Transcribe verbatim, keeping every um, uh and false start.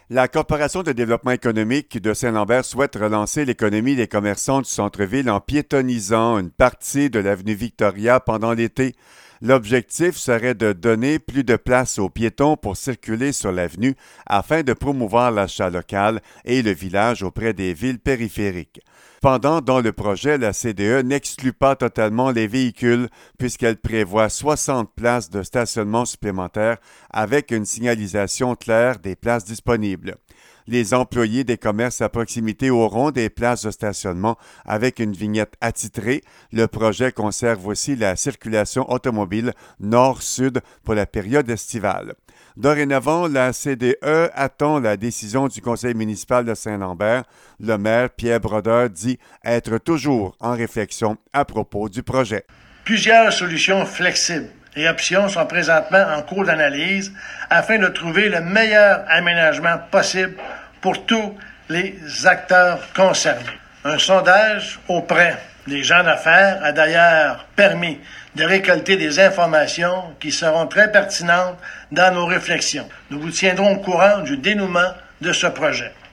La Corporation de développement économique de Saint-Lambert souhaite relancer l'économie des commerçants du centre-ville en piétonnisant une partie de l'avenue Victoria pendant l'été. L'objectif serait de donner plus de place aux piétons pour circuler sur l'avenue afin de promouvoir l'achat local et le village auprès des villes périphériques. Cependant, dans le projet, la C D E n'exclut pas totalement les véhicules puisqu'elle prévoit soixante places de stationnement supplémentaires avec une signalisation claire des places disponibles. Les employés des commerces à proximité auront des places de stationnement avec une vignette attitrée. Le projet conserve aussi la circulation automobile nord-sud pour la période estivale. Dorénavant, la C D E attend la décision du conseil municipal de Saint-Lambert. Le maire Pierre Brodeur dit être toujours en réflexion à propos du projet. Plusieurs solutions flexibles et options sont présentement en cours d'analyse afin de trouver le meilleur aménagement possible pour tous les acteurs concernés. Un sondage auprès des gens d'affaires a d'ailleurs permis de récolter des informations qui seront très pertinentes dans nos réflexions. Nous vous tiendrons au courant du dénouement de ce projet.